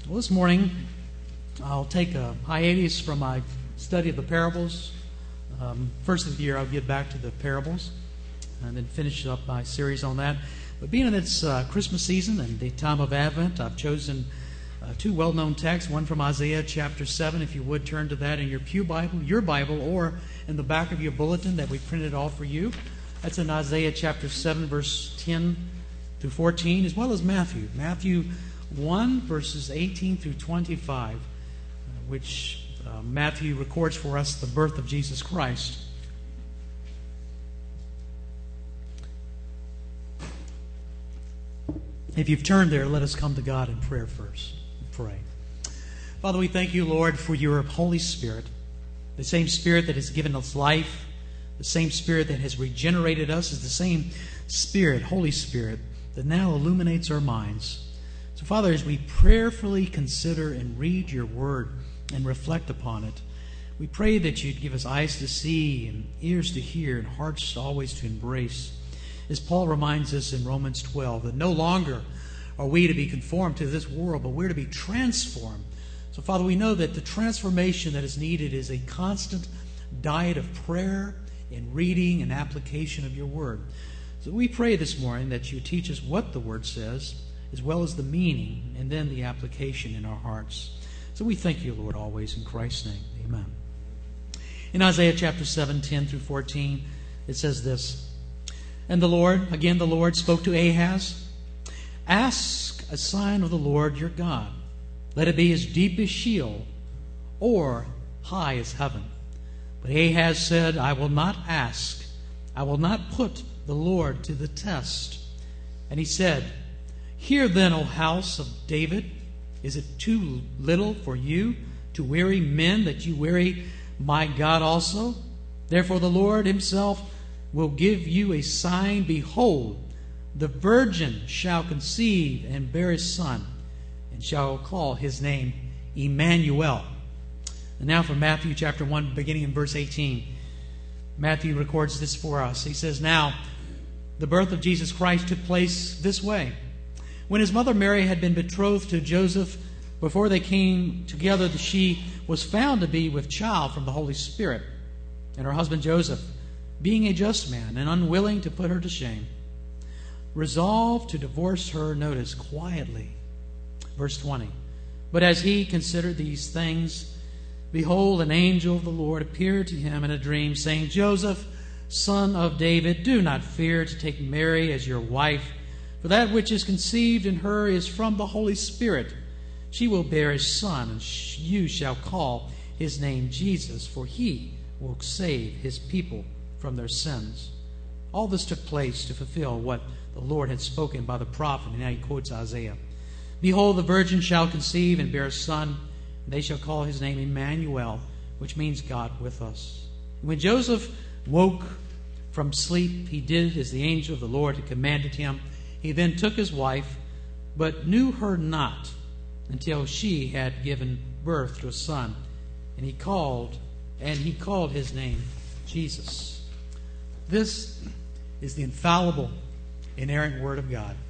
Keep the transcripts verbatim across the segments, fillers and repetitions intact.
Well, this morning I'll take a hiatus from my study of the parables. Um, first of the year I'll get back to the parables and then finish up my series on that. But being in it's uh, Christmas season and the time of Advent, I've chosen uh, two well-known texts, one from Isaiah chapter seven. If you would turn to that in your pew Bible, your Bible, or in the back of your bulletin that we printed off for you. That's in Isaiah chapter seven, verse ten through fourteen, as well as Matthew. Matthew one, verses eighteen through twenty-five, uh, which uh, Matthew records for us the birth of Jesus Christ. If you've turned there, let us come to God in prayer first. Pray. Father, we thank you, Lord, for your Holy Spirit, the same Spirit that has given us life, the same Spirit that has regenerated us is the same Spirit, Holy Spirit, that now illuminates our minds. So, Father, as we prayerfully consider and read your word and reflect upon it, we pray that you'd give us eyes to see and ears to hear and hearts always to embrace. As Paul reminds us in Romans twelve, that no longer are we to be conformed to this world, but we're to be transformed. So, Father, we know that the transformation that is needed is a constant diet of prayer and reading and application of your word. So we pray this morning that you teach us what the word says, as well as the meaning, and then the application in our hearts. So we thank you, Lord, always in Christ's name. Amen. In Isaiah chapter seven, ten through fourteen, it says this, And the Lord, again the Lord, spoke to Ahaz, Ask a sign of the Lord your God. Let it be as deep as Sheol, or high as heaven. But Ahaz said, I will not ask. I will not put the Lord to the test. And he said, Hear then, O house of David, is it too little for you to weary men that you weary my God also? Therefore the Lord himself will give you a sign. Behold, the virgin shall conceive and bear a son, and shall call his name Emmanuel. And now from Matthew chapter one, beginning in verse eighteen. Matthew records this for us. He says, Now, the birth of Jesus Christ took place this way. When his mother Mary had been betrothed to Joseph, before they came together, she was found to be with child from the Holy Spirit. And her husband Joseph, being a just man and unwilling to put her to shame, resolved to divorce her, notice, quietly. Verse twenty. But as he considered these things, behold, an angel of the Lord appeared to him in a dream, saying, Joseph, son of David, do not fear to take Mary as your wife, for that which is conceived in her is from the Holy Spirit. She will bear a son, and you shall call his name Jesus, for he will save his people from their sins. All this took place to fulfill what the Lord had spoken by the prophet, and now he quotes Isaiah. Behold, the virgin shall conceive and bear a son, and they shall call his name Emmanuel, which means God with us. When Joseph woke from sleep, he did as the angel of the Lord had commanded him. He then took his wife, but knew her not until she had given birth to a son, and he called, and he called his name Jesus. This is the infallible, inerrant Word of God.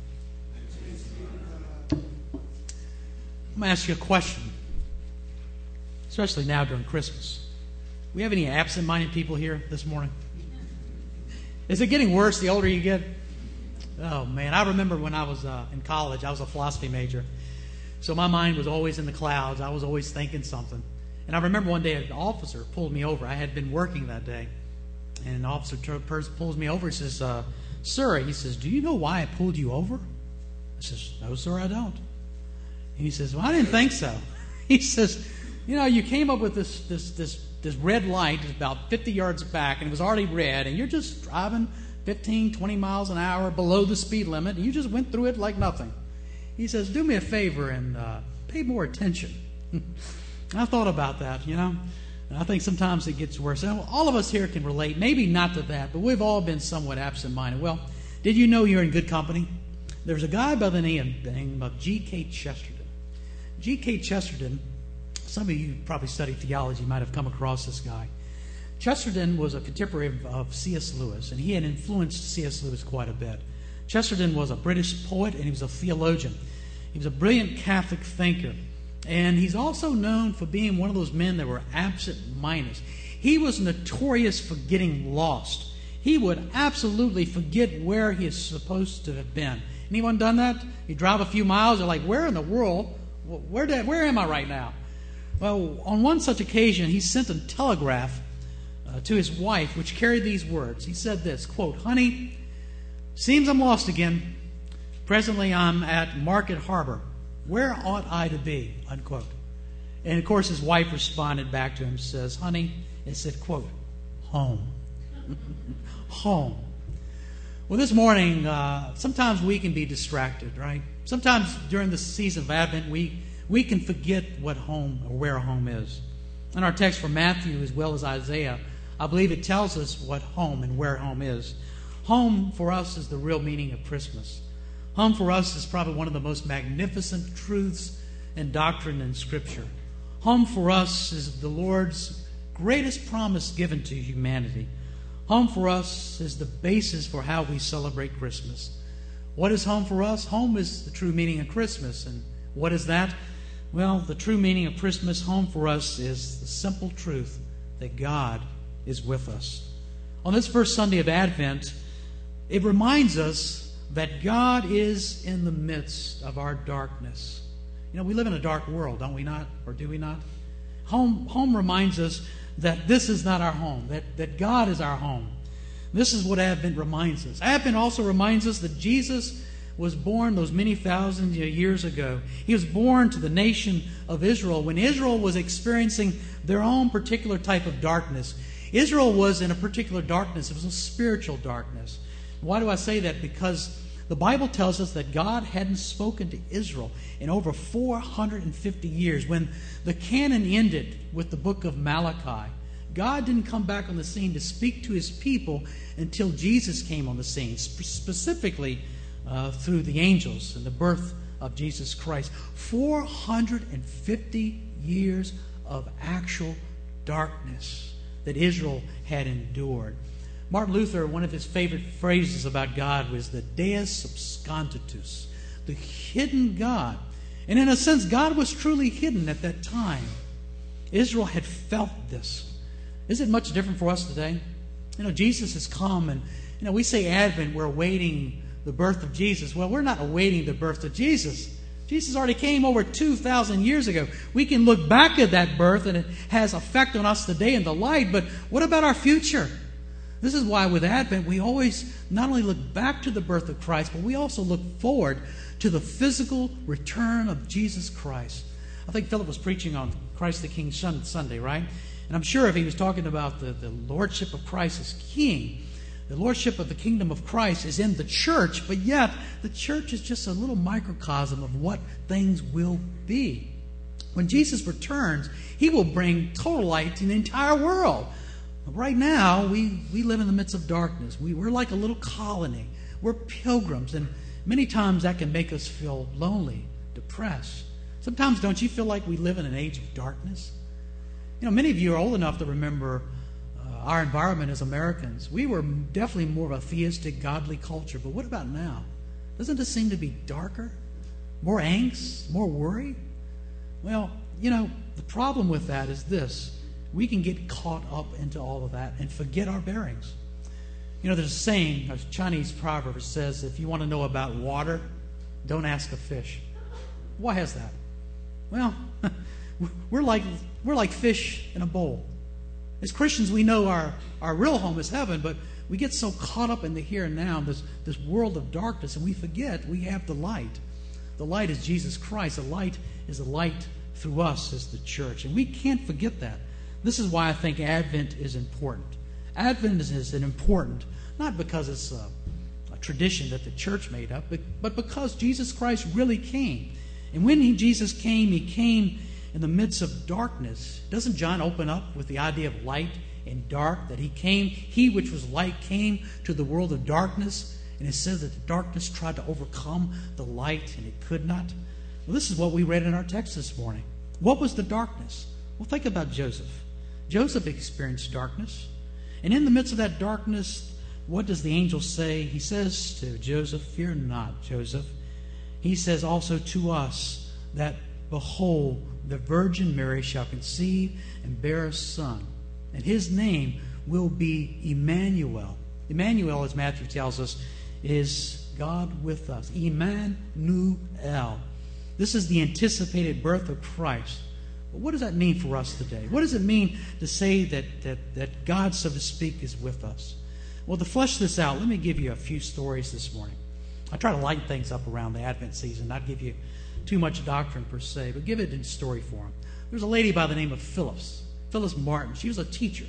I'm going to ask you a question, especially now during Christmas. Do we have any absent-minded people here this morning? Is it getting worse the older you get? Oh, man. I remember when I was uh, in college, I was a philosophy major. So my mind was always in the clouds. I was always thinking something. And I remember one day an officer pulled me over. I had been working that day. And an officer t- pulls me over and says, uh, Sir, he says, do you know why I pulled you over? I says, no, sir, I don't. And he says, well, I didn't think so. He says, you know, you came up with this this this this red light about fifty yards back, and it was already red, and you're just driving fifteen, twenty miles an hour below the speed limit, and you just went through it like nothing. He says, do me a favor and uh, pay more attention. I thought about that, you know. And I think sometimes it gets worse. And all of us here can relate, maybe not to that, but we've all been somewhat absent-minded. Well, did you know you're in good company? There's a guy by the name of G K Chesterton. G K Chesterton, some of you probably study theology, might have come across this guy. Chesterton was a contemporary of C S Lewis, and he had influenced C S Lewis quite a bit. Chesterton was a British poet, and he was a theologian. He was a brilliant Catholic thinker. And he's also known for being one of those men that were absent-minded. He was notorious for getting lost. He would absolutely forget where he is supposed to have been. Anyone done that? You drive a few miles, you're like, where in the world? Where did, where am I right now? Well, on one such occasion, he sent a telegraph uh, to his wife, which carried these words. He said this, quote, "Honey, seems I'm lost again. Presently I'm at Market Harbor. Where ought I to be?" Unquote. And of course his wife responded back to him, says, "Honey," it said, quote, "home." Home. Well, this morning, uh, sometimes we can be distracted, right? Sometimes during the season of Advent, we, we can forget what home or where home is. In our text from Matthew as well as Isaiah, I believe it tells us what home and where home is. Home for us is the real meaning of Christmas. Home for us is probably one of the most magnificent truths and doctrine in Scripture. Home for us is the Lord's greatest promise given to humanity. Home for us is the basis for how we celebrate Christmas. What is home for us? Home is the true meaning of Christmas. And what is that? Well, the true meaning of Christmas, home for us, is the simple truth that God is with us. On this first Sunday of Advent, it reminds us that God is in the midst of our darkness. You know, we live in a dark world, don't we not? Or do we not? Home, home reminds us that this is not our home, that, that God is our home. This is what Advent reminds us. Advent also reminds us that Jesus was born those many thousand years ago. He was born to the nation of Israel when Israel was experiencing their own particular type of darkness. Israel was in a particular darkness. It was a spiritual darkness. Why do I say that? Because the Bible tells us that God hadn't spoken to Israel in over four hundred fifty years. When the canon ended with the book of Malachi, God didn't come back on the scene to speak to His people until Jesus came on the scene, sp- specifically uh, through the angels and the birth of Jesus Christ. four hundred fifty years of actual darkness that Israel had endured. Martin Luther, one of his favorite phrases about God was the Deus Absconditus, the hidden God. And in a sense, God was truly hidden at that time. Israel had felt this. Is it much different for us today? You know, Jesus has come, and you know, we say Advent, we're awaiting the birth of Jesus. Well, we're not awaiting the birth of Jesus. Jesus already came over two thousand years ago. We can look back at that birth, and it has effect on us today in the light, but what about our future? This is why with Advent we always not only look back to the birth of Christ, but we also look forward to the physical return of Jesus Christ. I think Philip was preaching on Christ the King Sunday, right? And I'm sure if he was talking about the, the lordship of Christ as King, the lordship of the kingdom of Christ is in the church, but yet the church is just a little microcosm of what things will be. When Jesus returns, He will bring total light to the entire world. Right now, we, we live in the midst of darkness. We, we're like a little colony. We're pilgrims, and many times that can make us feel lonely, depressed. Sometimes don't you feel like we live in an age of darkness? You know, many of you are old enough to remember uh, our environment as Americans. We were definitely more of a theistic, godly culture, but what about now? Doesn't this seem to be darker? More angst? More worry? Well, you know, the problem with that is this. We can get caught up into all of that and forget our bearings. You know, there's a saying, a Chinese proverb that says, if you want to know about water, don't ask a fish. Why is that? Well, we're like we're like fish in a bowl. As Christians, we know our, our real home is heaven, but we get so caught up in the here and now, this, this world of darkness, and we forget we have the light. The light is Jesus Christ. The light is the light through us as the church. And we can't forget that. This is why I think Advent is important. Advent is, is important, not because it's a, a tradition that the church made up, but, but because Jesus Christ really came. And when he, Jesus came, He came in the midst of darkness. Doesn't John open up with the idea of light and dark? That He came, He which was light came to the world of darkness. And it says that the darkness tried to overcome the light and it could not. Well, this is what we read in our text this morning. What was the darkness? Well, think about Joseph. Joseph experienced darkness. And in the midst of that darkness, what does the angel say? He says to Joseph, fear not, Joseph. He says also to us that behold, the Virgin Mary shall conceive and bear a son, and his name will be Emmanuel. Emmanuel, as Matthew tells us, is God with us. Emmanuel. This is the anticipated birth of Christ. But what does that mean for us today? What does it mean to say that, that, that God, so to speak, is with us? Well, to flesh this out, let me give you a few stories this morning. I try to lighten things up around the Advent season, not give you too much doctrine per se, but give it in story form. There's a lady by the name of Phyllis, Phyllis Martin. She was a teacher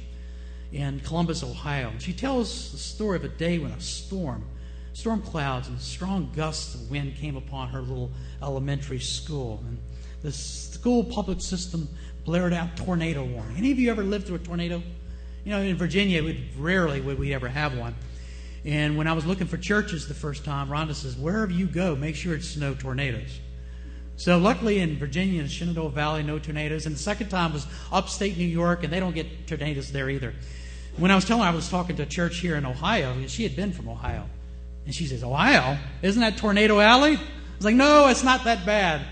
in Columbus, Ohio. And she tells the story of a day when a storm, storm clouds and strong gusts of wind came upon her little elementary school. And the school public system blared out tornado warning. Any of you ever lived through a tornado? You know, in Virginia, we'd, rarely would we ever have one. And when I was looking for churches the first time, Rhonda says, wherever you go, make sure it's no tornadoes. So luckily in Virginia, in the Shenandoah Valley, no tornadoes. And the second time was upstate New York, and they don't get tornadoes there either. When I was telling her I was talking to a church here in Ohio, and she had been from Ohio. And she says, Ohio? Isn't that Tornado Alley? I was like, no, it's not that bad.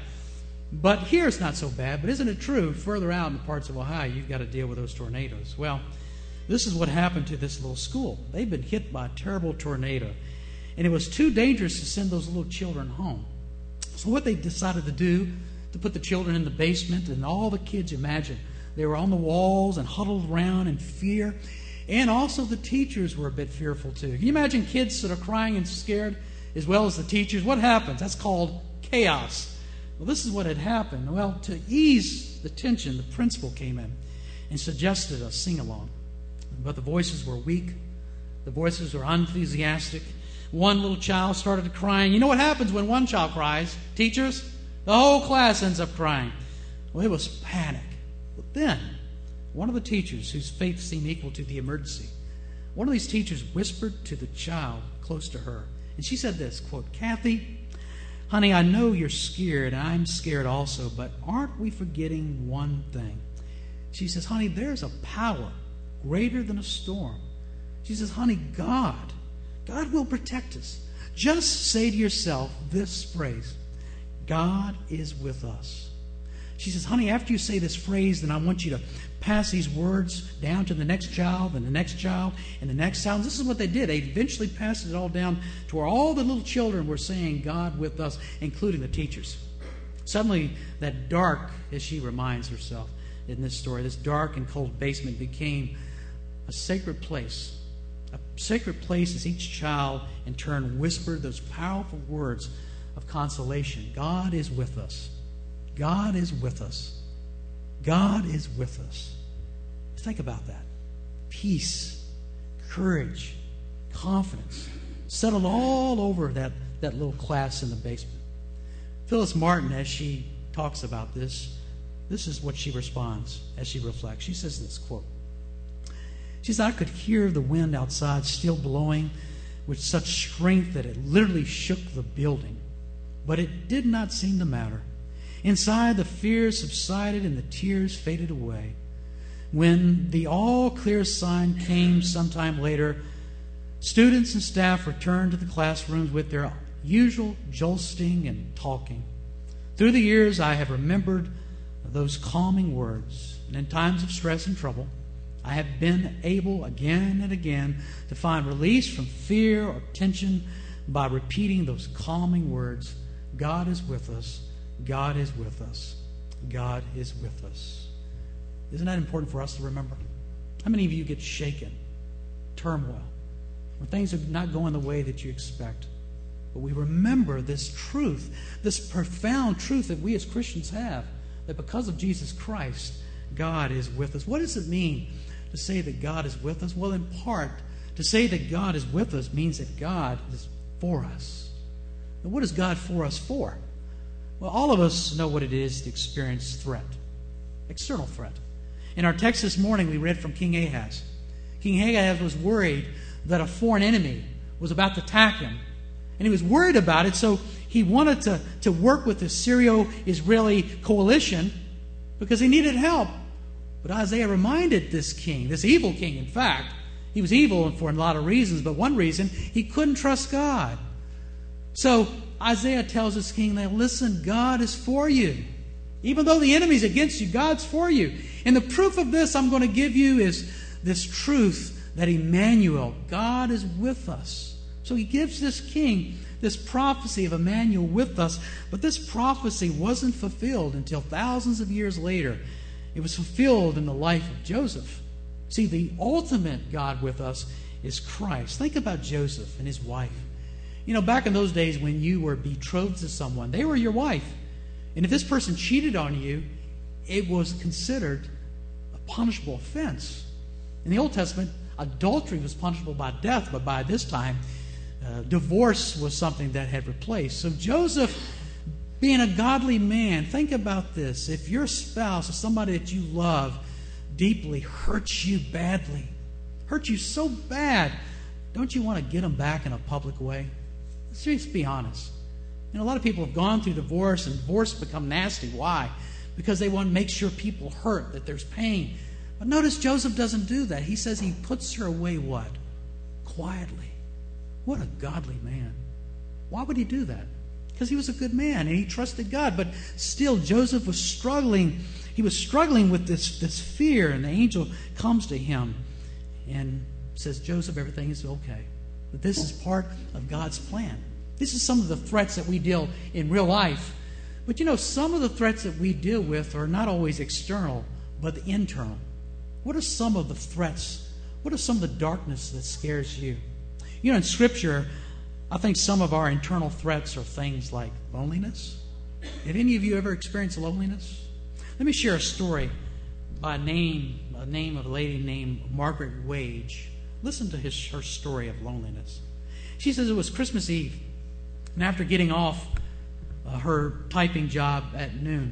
But here it's not so bad. But isn't it true, further out in the parts of Ohio, you've got to deal with those tornadoes? Well, this is what happened to this little school. They've been hit by a terrible tornado. And it was too dangerous to send those little children home. So what they decided to do, to put the children in the basement, and all the kids, imagine, they were on the walls and huddled around in fear. And also the teachers were a bit fearful too. Can you imagine kids that are crying and scared as well as the teachers? What happens? That's called chaos. Well, this is what had happened. Well, to ease the tension, the principal came in and suggested a sing-along. But the voices were weak. The voices were unenthusiastic. One little child started crying. You know what happens when one child cries? Teachers? The whole class ends up crying. Well, it was panic. But then, one of the teachers whose faith seemed equal to the emergency, one of these teachers whispered to the child close to her. And she said this, quote, Kathy, honey, I know you're scared, and I'm scared also, but aren't we forgetting one thing? She says, honey, there's a power greater than a storm. She says, honey, God, God will protect us. Just say to yourself this phrase, God is with us. She says, honey, after you say this phrase, then I want you to pass these words down to the next child and the next child and the next child. And this is what they did. They eventually passed it all down to where all the little children were saying, God with us, including the teachers. Suddenly, that dark, as she reminds herself in this story, this dark and cold basement became a sacred place. A sacred place as each child in turn whispered those powerful words of consolation. God is with us. God is with us. God is with us. Think about that. Peace, courage, confidence settled all over that, that little class in the basement. Phyllis Martin, as she talks about this, this is what she responds as she reflects. She says this, quote, she says, I could hear the wind outside still blowing with such strength that it literally shook the building. But it did not seem to matter. Inside, the fear subsided and the tears faded away. When the all-clear sign came sometime later, students and staff returned to the classrooms with their usual jostling and talking. Through the years, I have remembered those calming words, and in times of stress and trouble, I have been able again and again to find release from fear or tension by repeating those calming words, God is with us, God is with us, God is with us. Isn't that important for us to remember? How many of you get shaken, turmoil, when things are not going the way that you expect? But we remember this truth, this profound truth that we as Christians have, that because of Jesus Christ, God is with us. What does it mean to say that God is with us? Well, in part, to say that God is with us means that God is for us. And what is God for us for? Well, all of us know what it is to experience threat, external threat. In our text this morning, we read from King Ahaz. King Ahaz was worried that a foreign enemy was about to attack him. And he was worried about it, so he wanted to, to work with the Syro-Israeli coalition because he needed help. But Isaiah reminded this king, this evil king, in fact, he was evil for a lot of reasons, but one reason, he couldn't trust God. So Isaiah tells this king, now listen, God is for you. Even though the enemy's against you, God's for you. And the proof of this I'm going to give you is this truth that Emmanuel, God is with us. So he gives this king this prophecy of Emmanuel with us. But this prophecy wasn't fulfilled until thousands of years later. It was fulfilled in the life of Joseph. See, the ultimate God with us is Christ. Think about Joseph and his wife. You know, back in those days when you were betrothed to someone, they were your wife. And if this person cheated on you, it was considered a punishable offense. In the Old Testament, adultery was punishable by death, but by this time, uh, divorce was something that had replaced. So Joseph, being a godly man, think about this. If your spouse or somebody that you love deeply hurts you badly, hurts you so bad, don't you want to get them back in a public way? Let's just be honest. You know, a lot of people have gone through divorce, and divorce become nasty. Why? Because they want to make sure people hurt, that there's pain. But notice Joseph doesn't do that. He says he puts her away what? Quietly. What a godly man. Why would he do that? Because he was a good man and he trusted God. But still, Joseph was struggling. He was struggling with this, this fear, and the angel comes to him and says, Joseph, everything is okay. But this is part of God's plan. This is some of the threats that we deal in real life. But you know, some of the threats that we deal with are not always external, but internal. What are some of the threats? What are some of the darkness that scares you? You know, in Scripture, I think some of our internal threats are things like loneliness. Have any of you ever experienced loneliness? Let me share a story by name, a name of a lady named Margaret Wage. Listen to his, her story of loneliness. She says it was Christmas Eve, and after getting off uh, her typing job at noon,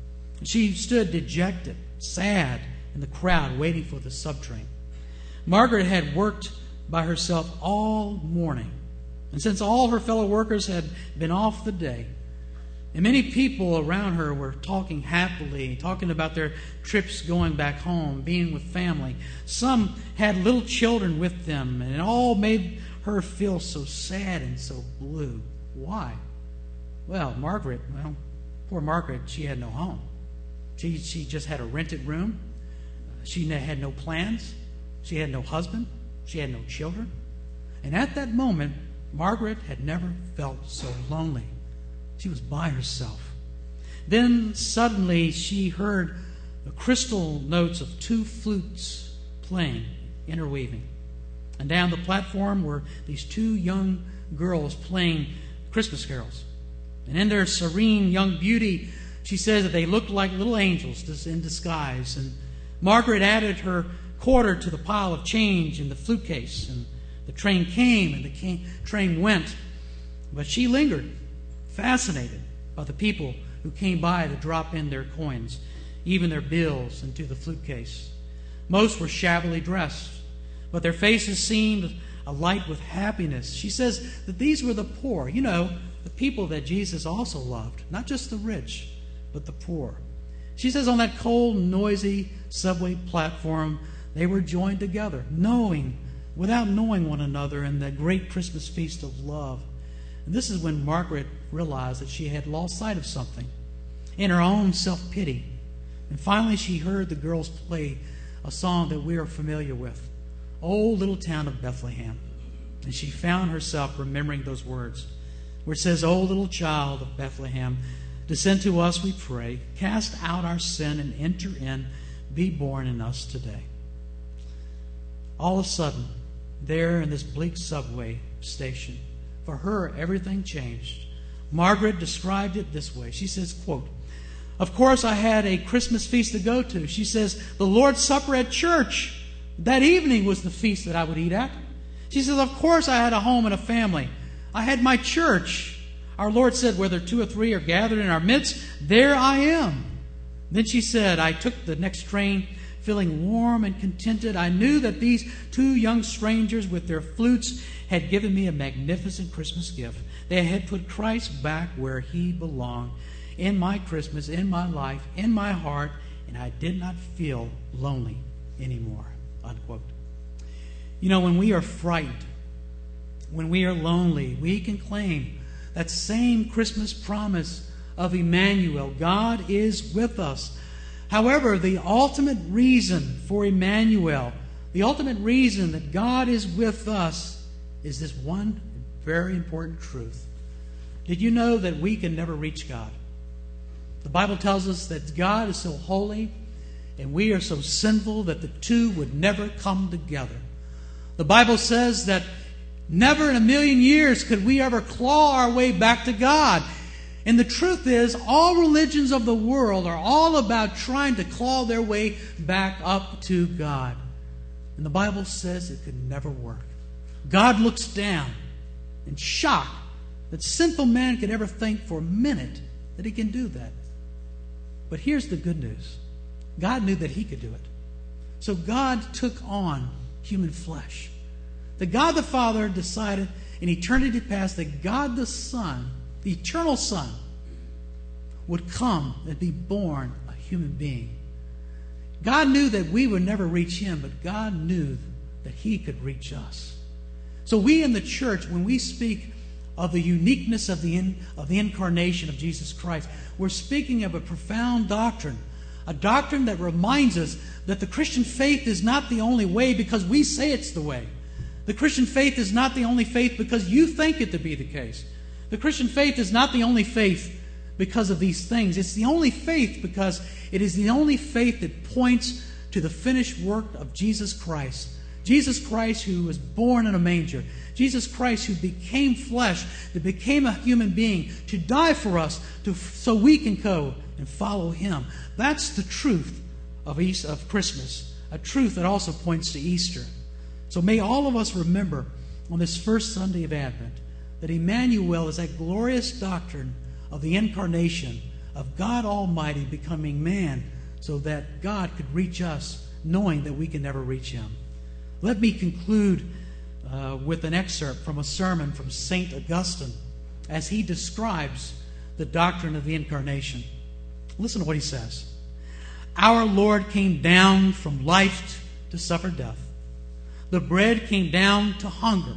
she stood dejected, sad, in the crowd waiting for the subtrain. Margaret had worked by herself all morning, and since all her fellow workers had been off the day, and many people around her were talking happily, talking about their trips going back home, being with family. Some had little children with them, and it all made her feel so sad and so blue. Why? Well, Margaret, well, poor Margaret, she had no home. She, she just had a rented room. She had no plans. She had no husband. She had no children. And at that moment, Margaret had never felt so lonely. She was by herself. Then suddenly she heard the crystal notes of two flutes playing, interweaving. And down the platform were these two young girls playing Christmas carols. And in their serene young beauty, she says that they looked like little angels in disguise. And Margaret added her quarter to the pile of change in the flute case. And the train came and the came, train went. But she lingered, fascinated by the people who came by to drop in their coins, even their bills, into the flute case. Most were shabbily dressed, but their faces seemed alight with happiness. She says that these were the poor, you know, the people that Jesus also loved, not just the rich, but the poor. She says on that cold, noisy subway platform, they were joined together, knowing, without knowing one another, in the great Christmas feast of love. And this is when Margaret realized that she had lost sight of something in her own self-pity. And finally she heard the girls play a song that we are familiar with, "Oh, Little Town of Bethlehem." And she found herself remembering those words where it says, "Oh, little child of Bethlehem, descend to us, we pray. Cast out our sin and enter in. Be born in us today." All of a sudden, there in this bleak subway station, for her, everything changed. Margaret described it this way. She says, quote, "Of course, I had a Christmas feast to go to." She says, "The Lord's Supper at church. That evening was the feast that I would eat at." She says, "Of course, I had a home and a family. I had my church. Our Lord said, whether two or three are gathered in our midst, there I am." Then she said, "I took the next train feeling warm and contented. I knew that these two young strangers with their flutes had given me a magnificent Christmas gift. They had put Christ back where he belonged, in my Christmas, in my life, in my heart, and I did not feel lonely anymore." Unquote. You know, when we are frightened, when we are lonely, we can claim that same Christmas promise of Emmanuel. God is with us. However, the ultimate reason for Emmanuel, the ultimate reason that God is with us, is this one very important truth. Did you know that we can never reach God? The Bible tells us that God is so holy and we are so sinful that the two would never come together. The Bible says that never in a million years could we ever claw our way back to God. And the truth is, all religions of the world are all about trying to claw their way back up to God. And the Bible says it could never work. God looks down in shock that sinful man could ever think for a minute that he can do that. But here's the good news. God knew that he could do it. So God took on human flesh. That God the Father decided in eternity past that God the Son, the eternal Son, would come and be born a human being. God knew that we would never reach him, but God knew that he could reach us. So we in the church, when we speak of the uniqueness of the, in, of the incarnation of Jesus Christ, we're speaking of a profound doctrine. A doctrine that reminds us that the Christian faith is not the only way because we say it's the way. The Christian faith is not the only faith because you think it to be the case. The Christian faith is not the only faith because of these things. It's the only faith because it is the only faith that points to the finished work of Jesus Christ. Jesus Christ who was born in a manger. Jesus Christ who became flesh, that became a human being to die for us to, so we can go and follow him. That's the truth of, East, of Christmas, a truth that also points to Easter. So may all of us remember on this first Sunday of Advent that Emmanuel is that glorious doctrine of the incarnation of God Almighty becoming man so that God could reach us knowing that we can never reach him. Let me conclude uh, with an excerpt from a sermon from Saint Augustine as he describes the doctrine of the incarnation. Listen to what he says. Our Lord came down from life to suffer death. The bread came down to hunger.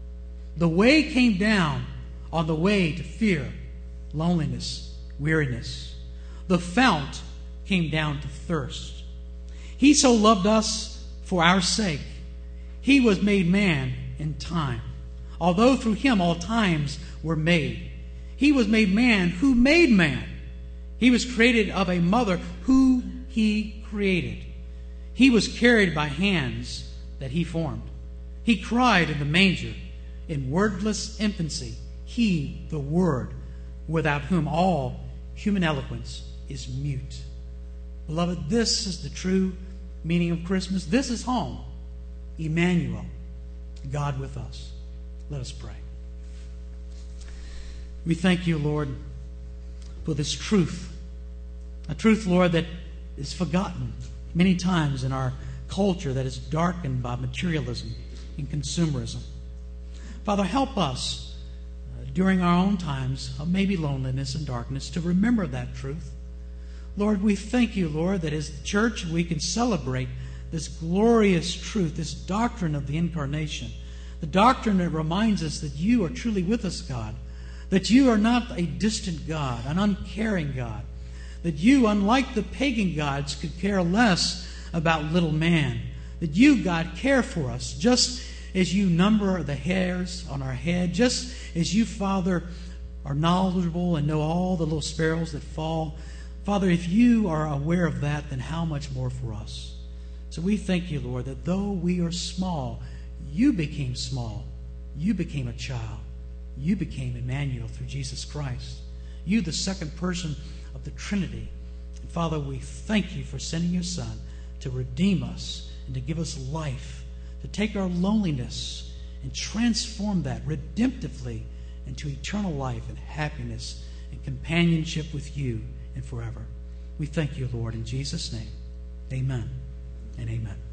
The way came down on the way to fear, loneliness, weariness. The fount came down to thirst. He so loved us for our sake. He was made man in time. Although through him all times were made. He was made man who made man. He was created of a mother who he created. He was carried by hands that he formed. He cried in the manger in wordless infancy. He, the Word, without whom all human eloquence is mute. Beloved, this is the true meaning of Christmas. This is home. Emmanuel, God with us. Let us pray. We thank you, Lord, for this truth. A truth, Lord, that is forgotten many times in our culture that is darkened by materialism and consumerism. Father, help us uh, during our own times of maybe loneliness and darkness to remember that truth. Lord, we thank you, Lord, that as the church we can celebrate this glorious truth, this doctrine of the incarnation, the doctrine that reminds us that you are truly with us, God, that you are not a distant God, an uncaring God, that you, unlike the pagan gods, could care less about little man, that you, God, care for us just as you number the hairs on our head, just as you, Father, are knowledgeable and know all the little sparrows that fall. Father, if you are aware of that, then how much more for us? So we thank you, Lord, that though we are small, you became small. You became a child. You became Emmanuel through Jesus Christ. You, the second person of the Trinity. And Father, we thank you for sending your Son to redeem us and to give us life, to take our loneliness and transform that redemptively into eternal life and happiness and companionship with you and forever. We thank you, Lord, in Jesus' name. Amen and amen.